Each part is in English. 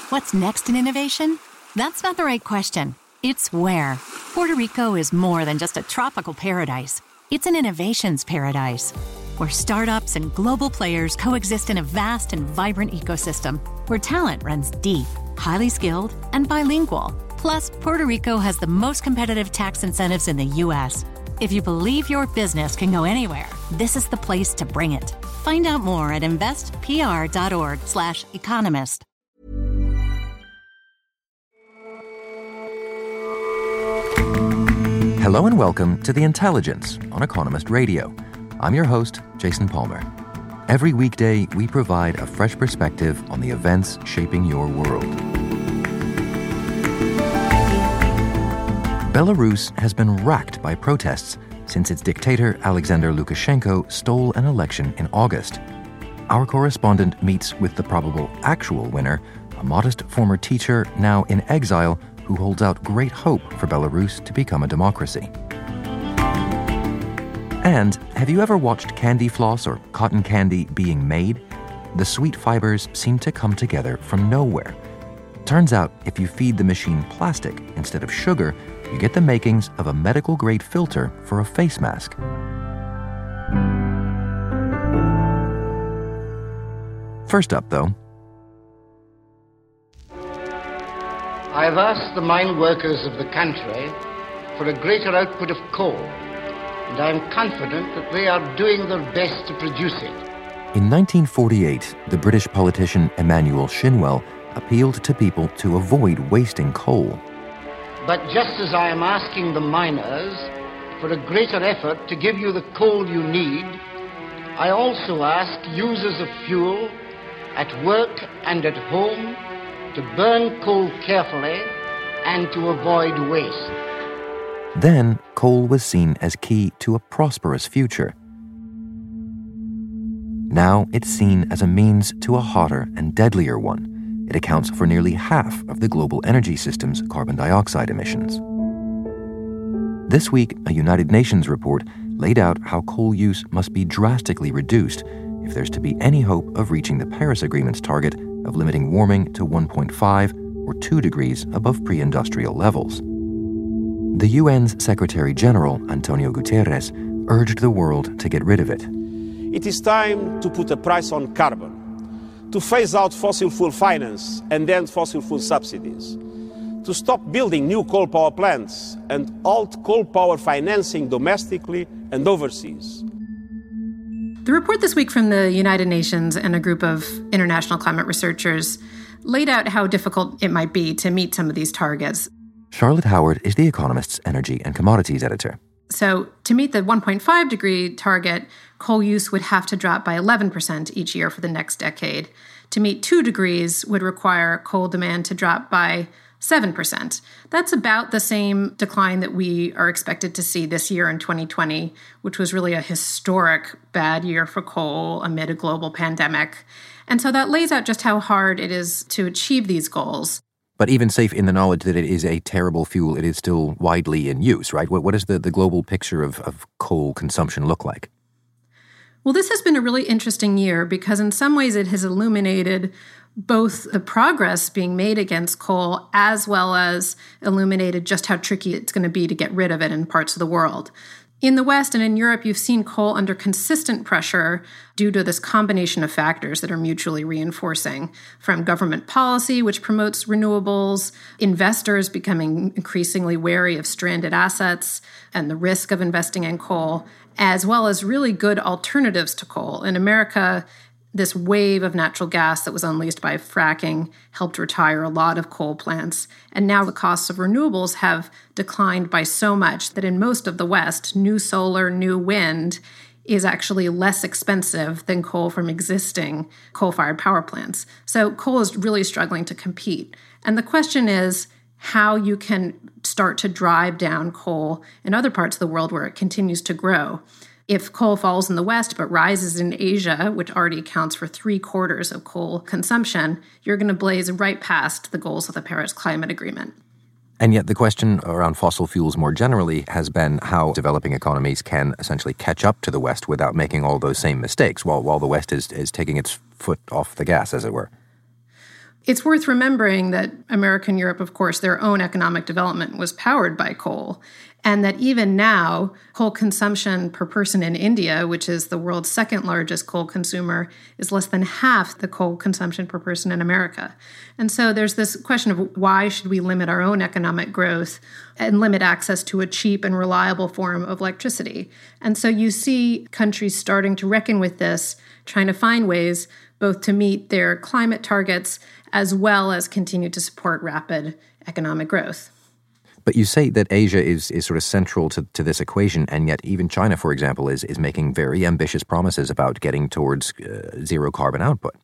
What's next in innovation? That's not the right question. It's where. Puerto Rico is more than just a tropical paradise. It's an innovations paradise, where startups and global players coexist in a vast and vibrant ecosystem, where talent runs deep, highly skilled, and bilingual. Plus, Puerto Rico has the most competitive tax incentives in the U.S. If you believe your business can go anywhere, this is the place to bring it. Find out more at investpr.org/economist. Hello and welcome to The Intelligence on Economist Radio. I'm your host, Jason Palmer. Every weekday, we provide a fresh perspective on the events shaping your world. Belarus has been racked by protests since its dictator Alexander Lukashenko stole an election in August. Our correspondent meets with the probable actual winner, a modest former teacher now in exile who holds out great hope for Belarus to become a democracy. And have you ever watched candy floss or cotton candy being made? The sweet fibers seem to come together from nowhere. Turns out, if you feed the machine plastic instead of sugar, you get the makings of a medical-grade filter for a face mask. First up, though, I have asked the mine workers of the country for a greater output of coal, and I am confident that they are doing their best to produce it. In 1948, the British politician Emmanuel Shinwell appealed to people to avoid wasting coal. But just as I am asking the miners for a greater effort to give you the coal you need, I also ask users of fuel at work and at home to burn coal carefully and to avoid waste. Then, coal was seen as key to a prosperous future. Now it's seen as a means to a hotter and deadlier one. It accounts for nearly half of the global energy system's carbon dioxide emissions. This week, a United Nations report laid out how coal use must be drastically reduced if there's to be any hope of reaching the Paris Agreement's target of limiting warming to 1.5 or 2 degrees above pre-industrial levels. The UN's Secretary General, Antonio Guterres, urged the world to get rid of it. It is time to put a price on carbon, to phase out fossil fuel finance and end fossil fuel subsidies, to stop building new coal power plants and halt coal power financing domestically and overseas. The report this week from the United Nations and a group of international climate researchers laid out how difficult it might be to meet some of these targets. Charlotte Howard is The Economist's energy and commodities editor. So to meet the 1.5 degree target, coal use would have to drop by 11% each year for the next decade. To meet 2 degrees would require coal demand to drop by 7%. That's about the same decline that we are expected to see this year in 2020, which was really a historic bad year for coal amid a global pandemic. And so that lays out just how hard it is to achieve these goals. But even safe in the knowledge that it is a terrible fuel, it is still widely in use, right? What does the global picture of coal consumption look like? Well, this has been a really interesting year because in some ways it has illuminated both the progress being made against coal as well as illuminated just how tricky it's going to be to get rid of it in parts of the world. In the West and in Europe, you've seen coal under consistent pressure due to this combination of factors that are mutually reinforcing, from government policy, which promotes renewables, investors becoming increasingly wary of stranded assets and the risk of investing in coal, as well as really good alternatives to coal. In America, this wave of natural gas that was unleashed by fracking helped retire a lot of coal plants. And now the costs of renewables have declined by so much that in most of the West, new solar, new wind is actually less expensive than coal from existing coal-fired power plants. So coal is really struggling to compete. And the question is how you can start to drive down coal in other parts of the world where it continues to grow. If coal falls in the West but rises in Asia, which already accounts for 3/4 of coal consumption, you're going to blaze right past the goals of the Paris Climate Agreement. And yet the question around fossil fuels more generally has been how developing economies can essentially catch up to the West without making all those same mistakes while the West is taking its foot off the gas, as it were. It's worth remembering that America and Europe, of course, their own economic development was powered by coal, and that even now, coal consumption per person in India, which is the world's second largest coal consumer, is less than half the coal consumption per person in America. And so there's this question of why should we limit our own economic growth and limit access to a cheap and reliable form of electricity? And so you see countries starting to reckon with this, trying to find ways both to meet their climate targets as well as continue to support rapid economic growth. But you say that Asia is sort of central to this equation, and yet even China, for example, is making very ambitious promises about getting towards zero carbon output.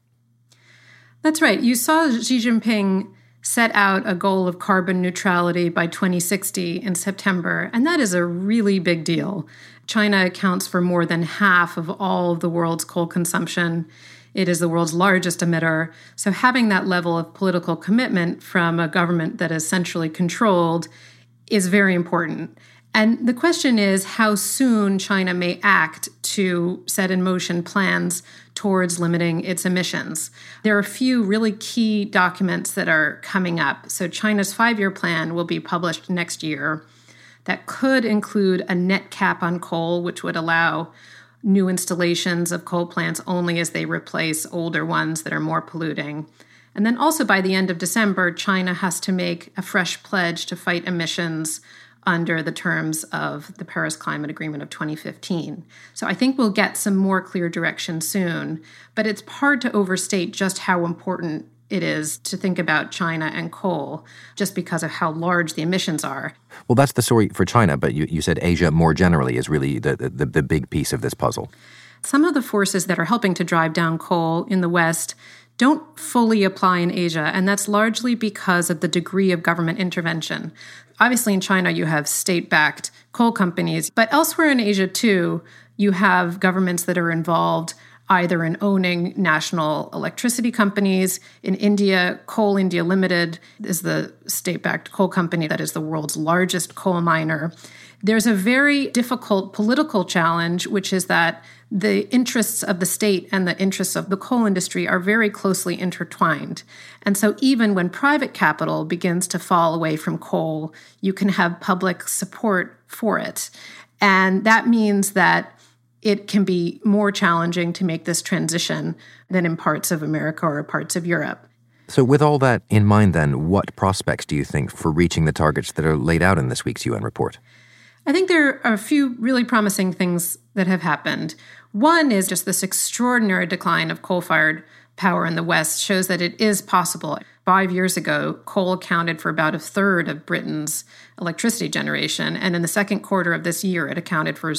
That's right. You saw Xi Jinping set out a goal of carbon neutrality by 2060 in September, and that is a really big deal. China accounts for more than half of all of the world's coal consumption. It is the world's largest emitter. So having that level of political commitment from a government that is centrally controlled is very important. And the question is how soon China may act to set in motion plans towards limiting its emissions. There are a few really key documents that are coming up. So China's 5-year plan will be published next year. That could include a net cap on coal, which would allow new installations of coal plants only as they replace older ones that are more polluting. And then also by the end of December, China has to make a fresh pledge to fight emissions under the terms of the Paris Climate Agreement of 2015. So I think we'll get some more clear direction soon, but it's hard to overstate just how important it is to think about China and coal just because of how large the emissions are. Well, that's the story for China, but you said Asia more generally is really the big piece of this puzzle. Some of the forces that are helping to drive down coal in the West don't fully apply in Asia, and that's largely because of the degree of government intervention. Obviously, in China, you have state-backed coal companies, but elsewhere in Asia, too, you have governments that are involved either in owning national electricity companies. In India, Coal India Limited is the state-backed coal company that is the world's largest coal miner. There's a very difficult political challenge, which is that the interests of the state and the interests of the coal industry are very closely intertwined. And so even when private capital begins to fall away from coal, you can have public support for it. And that means that it can be more challenging to make this transition than in parts of America or parts of Europe. So with all that in mind, then, what prospects do you think for reaching the targets that are laid out in this week's UN report? I think there are a few really promising things that have happened. One is just this extraordinary decline of coal-fired power in the West shows that it is possible. 5 years ago, coal accounted for about a third of Britain's electricity generation, and in the second quarter of this year, it accounted for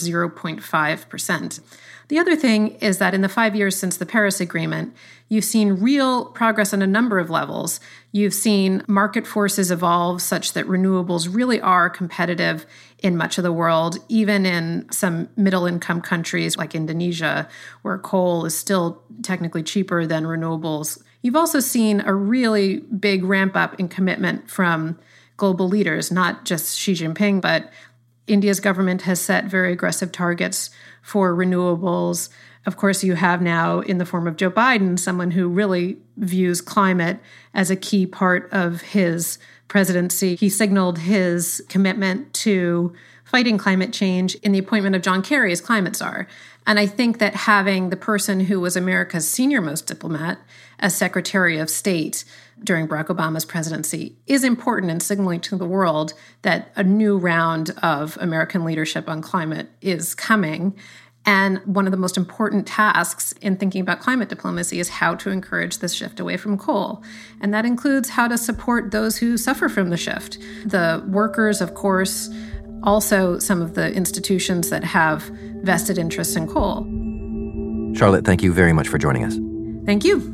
0.5%. The other thing is that in the 5 years since the Paris Agreement, you've seen real progress on a number of levels. You've seen market forces evolve such that renewables really are competitive in much of the world, even in some middle-income countries like Indonesia, where coal is still technically cheaper than renewables. You've also seen a really big ramp-up in commitment from global leaders, not just Xi Jinping, but India's government has set very aggressive targets for renewables. Of course, you have now, in the form of Joe Biden, someone who really views climate as a key part of his presidency. He signaled his commitment to fighting climate change in the appointment of John Kerry as climate czar. And I think that having the person who was America's senior-most diplomat as Secretary of State during Barack Obama's presidency is important in signaling to the world that a new round of American leadership on climate is coming. And one of the most important tasks in thinking about climate diplomacy is how to encourage this shift away from coal. And that includes how to support those who suffer from the shift. The workers, of course, also some of the institutions that have vested interests in coal. Charlotte, thank you very much for joining us. Thank you.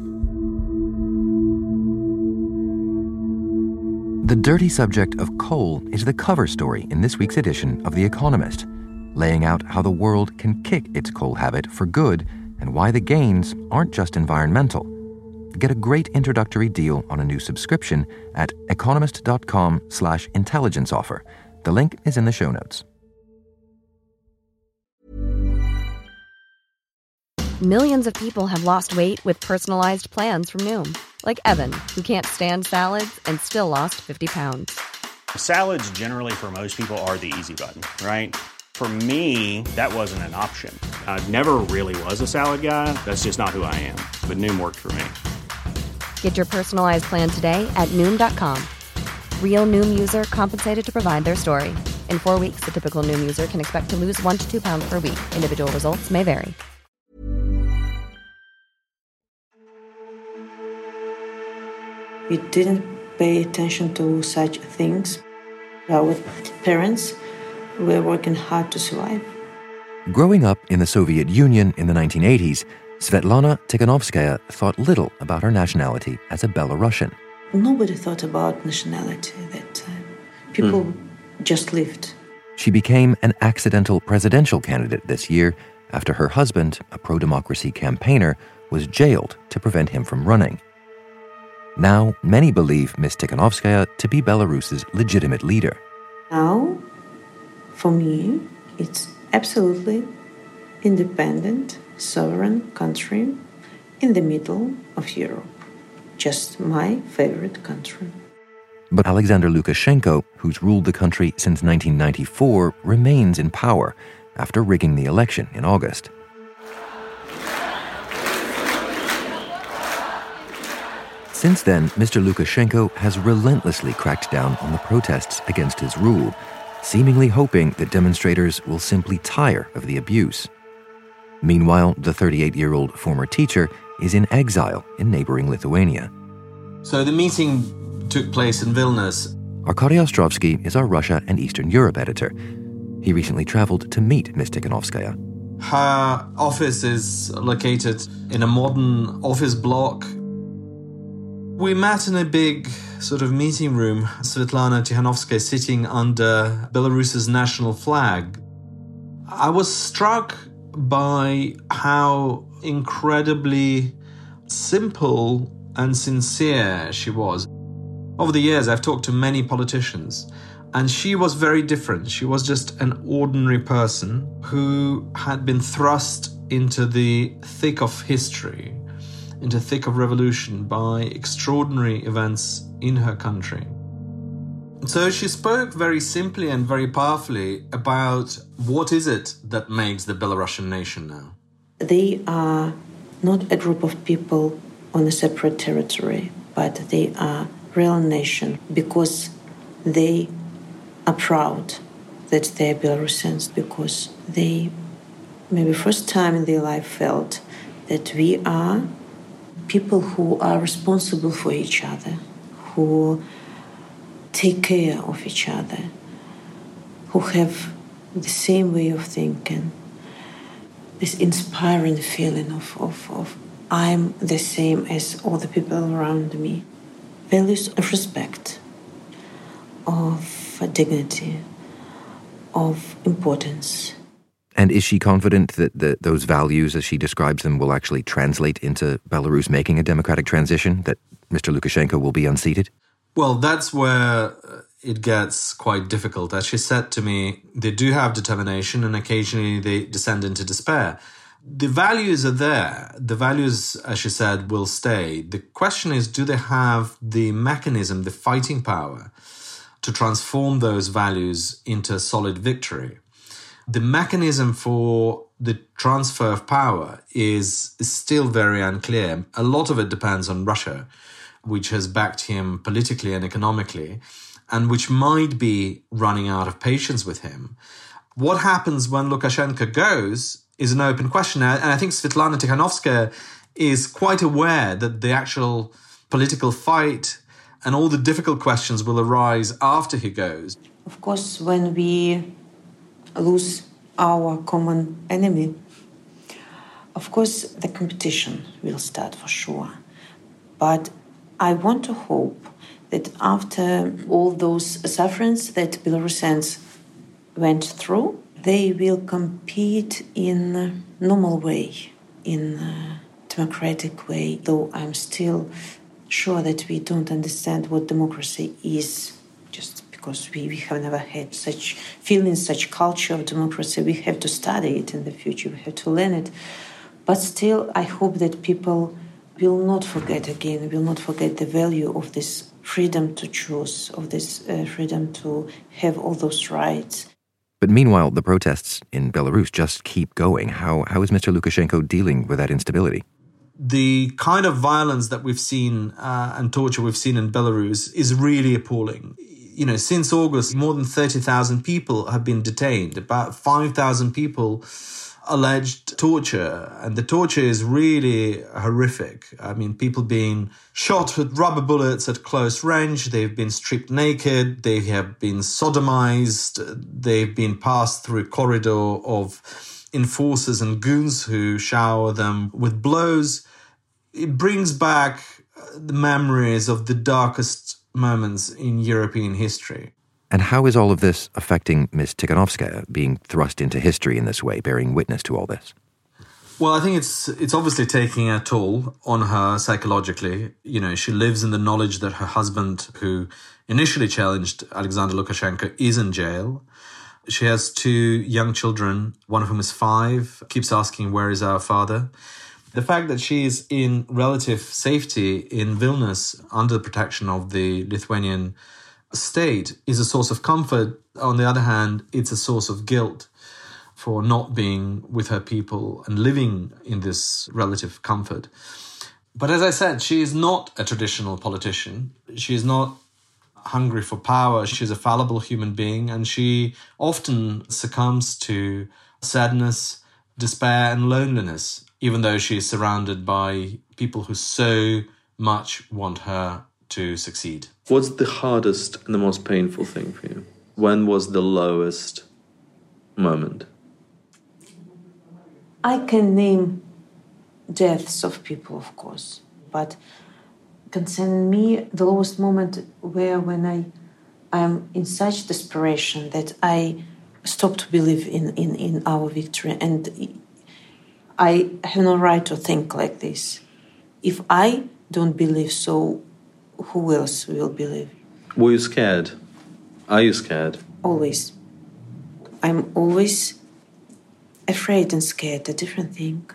The dirty subject of coal is the cover story in this week's edition of The Economist, laying out how the world can kick its coal habit for good and why the gains aren't just environmental. Get a great introductory deal on a new subscription at economist.com/intelligence offer. The link is in the show notes. Millions of people have lost weight with personalized plans from Noom. Like Evan, who can't stand salads and still lost 50 pounds. Salads generally for most people are the easy button, right? For me, that wasn't an option. I never really was a salad guy. That's just not who I am. But Noom worked for me. Get your personalized plan today at Noom.com. Real Noom user compensated to provide their story. In 4 weeks, the typical Noom user can expect to lose 1 to 2 pounds per week. Individual results may vary. We didn't pay attention to such things. Our parents were working hard to survive. Growing up in the Soviet Union in the 1980s, Svetlana Tikhanovskaya thought little about her nationality as a Belarusian. Nobody thought about nationality at that time. People just lived. She became an accidental presidential candidate this year after her husband, a pro-democracy campaigner, was jailed to prevent him from running. Now, many believe Ms. Tikhanovskaya to be Belarus's legitimate leader. Now, for me, it's absolutely independent, sovereign country in the middle of Europe. Just my favorite country. But Alexander Lukashenko, who's ruled the country since 1994, remains in power after rigging the election in August. Since then, Mr. Lukashenko has relentlessly cracked down on the protests against his rule, seemingly hoping that demonstrators will simply tire of the abuse. Meanwhile, the 38-year-old former teacher is in exile in neighboring Lithuania. So the meeting took place in Vilnius. Arkady Ostrovsky is our Russia and Eastern Europe editor. He recently traveled to meet Ms. Tikhanovskaya. Her office is located in a modern office block. We met in a big sort of meeting room, Svetlana Tikhanovskaya sitting under Belarus's national flag. I was struck by how incredibly simple and sincere she was. Over the years, I've talked to many politicians, and she was very different. She was just an ordinary person who had been thrust into the thick of history, into the thick of revolution by extraordinary events in her country. So she spoke very simply and very powerfully about what is it that makes the Belarusian nation now. They are not a group of people on a separate territory, but they are a real nation because they are proud that they are Belarusians, because they, maybe first time in their life, felt that we are people who are responsible for each other, who take care of each other, who have the same way of thinking, this inspiring feeling of I'm the same as all the people around me. Values of respect, of dignity, of importance. And is she confident that those values, as she describes them, will actually translate into Belarus making a democratic transition, that Mr. Lukashenko will be unseated? Well, that's where it gets quite difficult. As she said to me, they do have determination and occasionally they descend into despair. The values are there. The values, as she said, will stay. The question is, do they have the mechanism, the fighting power to transform those values into solid victory? The mechanism for the transfer of power is still very unclear. A lot of it depends on Russia, which has backed him politically and economically, and which might be running out of patience with him. What happens when Lukashenko goes is an open question. And I think Svetlana Tikhanovskaya is quite aware that the actual political fight and all the difficult questions will arise after he goes. Of course, when we lose our common enemy, of course, the competition will start for sure. But I want to hope that after all those sufferings that Belarusians went through, they will compete in a normal way, in a democratic way, though I'm still sure that we don't understand what democracy is, just because we have never had such feelings, such culture of democracy. We have to study it in the future, we have to learn it. But still, I hope that people will not forget again, will not forget the value of this freedom to choose, of this freedom to have all those rights. But meanwhile, the protests in Belarus just keep going. How is Mr. Lukashenko dealing with that instability? The kind of violence that we've seen and torture we've seen in Belarus is really appalling. Since August, more than 30,000 people have been detained. About 5,000 people alleged torture. And the torture is really horrific. I mean, people being shot with rubber bullets at close range. They've been stripped naked. They have been sodomized. They've been passed through a corridor of enforcers and goons who shower them with blows. It brings back the memories of the darkest moments in European history. And how is all of this affecting Ms. Tikhanovskaya, being thrust into history in this way, bearing witness to all this? Well, I think it's obviously taking a toll on her psychologically. She lives in the knowledge that her husband, who initially challenged Alexander Lukashenko, is in jail. She has 2 young children, one of whom is 5, keeps asking, where is our father? The fact that she is in relative safety in Vilnius under the protection of the Lithuanian state is a source of comfort. On the other hand, it's a source of guilt for not being with her people and living in this relative comfort. But as I said, she is not a traditional politician. She is not hungry for power. She's a fallible human being, and she often succumbs to sadness, despair, and loneliness, even though she is surrounded by people who so much want her to succeed. What's the hardest and the most painful thing for you? When was the lowest moment? I can name deaths of people, of course, but concerning me, the lowest moment when I am in such desperation that I stop to believe in our victory, and I have no right to think like this. If I don't believe so, who else will believe? Were you scared? Are you scared? Always. I'm always afraid and scared, a different thing.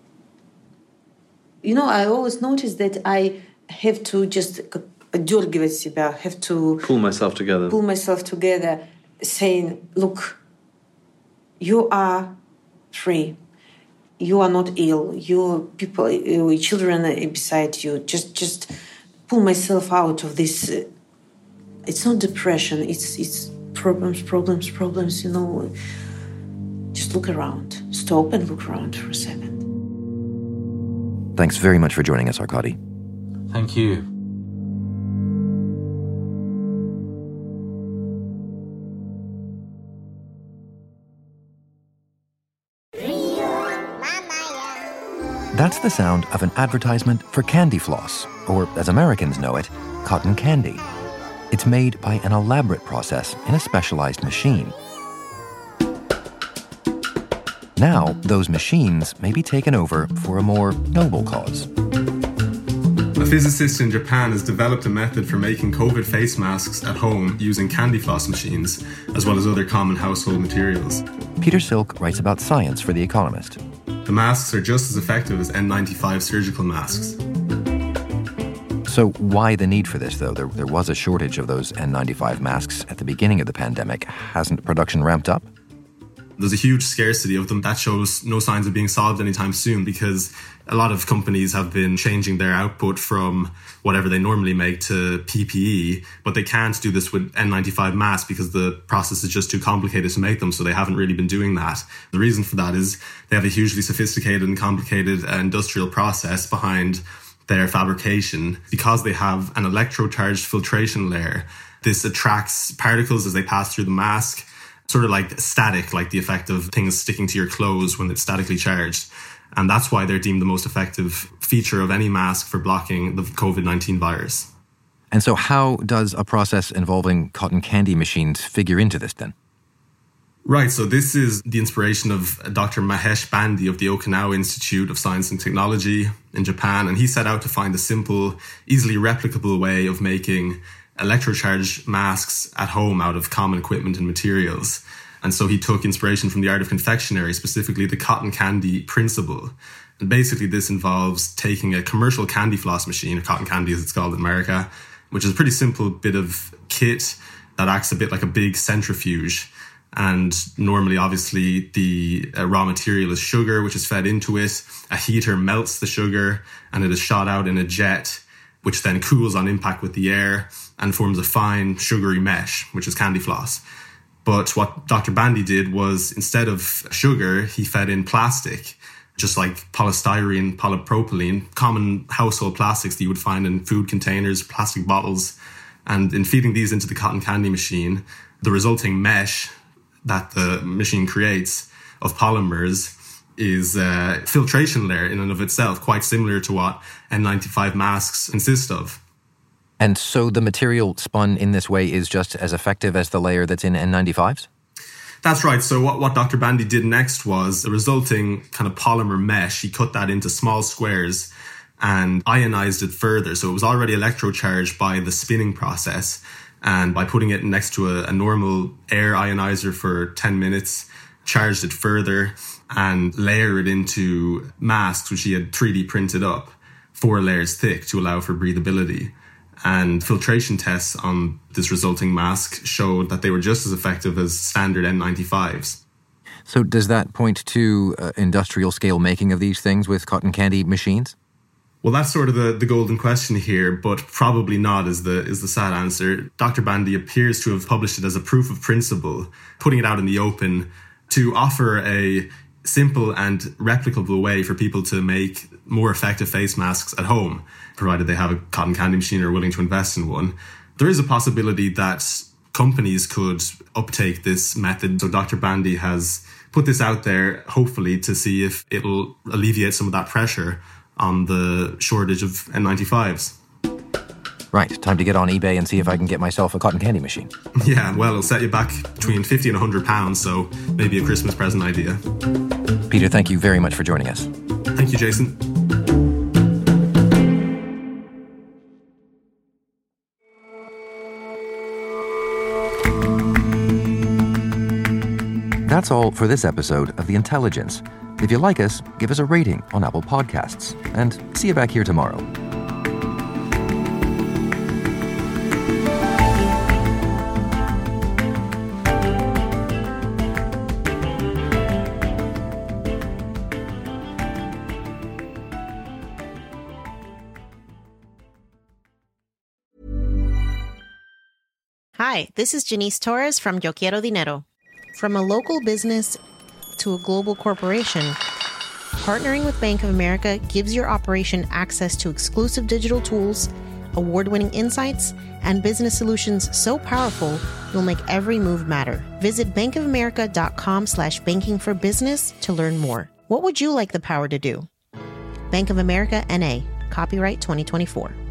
I always notice that I have to just дергивать себя, have to pull myself together, saying, look, you are free. You are not ill. Your people, your children are beside you. Just pull myself out of this. It's not depression. It's problems. Just look around. Stop and look around for a second. Thanks very much for joining us, Arkady. Thank you. That's the sound of an advertisement for candy floss, or as Americans know it, cotton candy. It's made by an elaborate process in a specialized machine. Now, those machines may be taken over for a more noble cause. A physicist in Japan has developed a method for making COVID face masks at home using candy floss machines, as well as other common household materials. Peter Silk writes about science for The Economist. The masks are just as effective as N95 surgical masks. So why the need for this, though? There was a shortage of those N95 masks at the beginning of the pandemic. Hasn't production ramped up? There's a huge scarcity of them. That shows no signs of being solved anytime soon, because a lot of companies have been changing their output from whatever they normally make to PPE, but they can't do this with N95 masks because the process is just too complicated to make them, so they haven't really been doing that. The reason for that is they have a hugely sophisticated and complicated industrial process behind their fabrication. Because they have an electrocharged filtration layer, this attracts particles as they pass through the mask, sort of like static, like the effect of things sticking to your clothes when it's statically charged. And that's why they're deemed the most effective feature of any mask for blocking the COVID-19 virus. And so how does a process involving cotton candy machines figure into this then? Right, so this is the inspiration of Dr. Mahesh Bandi of the Okinawa Institute of Science and Technology in Japan. And he set out to find a simple, easily replicable way of making electrocharged masks at home out of common equipment and materials. And so he took inspiration from the art of confectionery, specifically the cotton candy principle. And basically this involves taking a commercial candy floss machine, or cotton candy as it's called in America, which is a pretty simple bit of kit that acts a bit like a big centrifuge. And normally, obviously, the raw material is sugar, which is fed into it. A heater melts the sugar and it is shot out in a jet, which then cools on impact with the air and forms a fine sugary mesh, which is candy floss. But what Dr. Bandy did was, instead of sugar, he fed in plastic, just like polystyrene, polypropylene, common household plastics that you would find in food containers, plastic bottles. And in feeding these into the cotton candy machine, the resulting mesh that the machine creates of polymers is a filtration layer in and of itself, quite similar to what N95 masks consist of. And so the material spun in this way is just as effective as the layer that's in N95s? That's right. So what Dr. Bandy did next was the resulting kind of polymer mesh. He cut that into small squares and ionized it further. So it was already electrocharged by the spinning process. And by putting it next to a normal air ionizer for 10 minutes, charged it further and layered it into masks, which he had 3D printed up, 4 layers thick to allow for breathability. And filtration tests on this resulting mask showed that they were just as effective as standard N95s. So does that point to industrial scale making of these things with cotton candy machines? Well, that's sort of the golden question here, but probably not is the sad answer. Dr. Bandy appears to have published it as a proof of principle, putting it out in the open to offer a simple and replicable way for people to make more effective face masks at home, provided they have a cotton candy machine or are willing to invest in one. There is a possibility that companies could uptake this method. So Dr. Bandy has put this out there, hopefully, to see if it'll alleviate some of that pressure on the shortage of N95s. Right, time to get on eBay and see if I can get myself a cotton candy machine. Yeah, well, it'll set you back between £50 and £100, so maybe a Christmas present idea. Peter, thank you very much for joining us. Thank you, Jason. That's all for this episode of The Intelligence. If you like us, give us a rating on Apple Podcasts. And see you back here tomorrow. Hi, this is Janice Torres from Yo Quiero Dinero. From a local business to a global corporation, partnering with Bank of America gives your operation access to exclusive digital tools, award-winning insights, and business solutions so powerful you'll make every move matter. Visit bankofamerica.com/banking for business to learn more. What would you like the power to do? Bank of America, N.A., copyright 2024.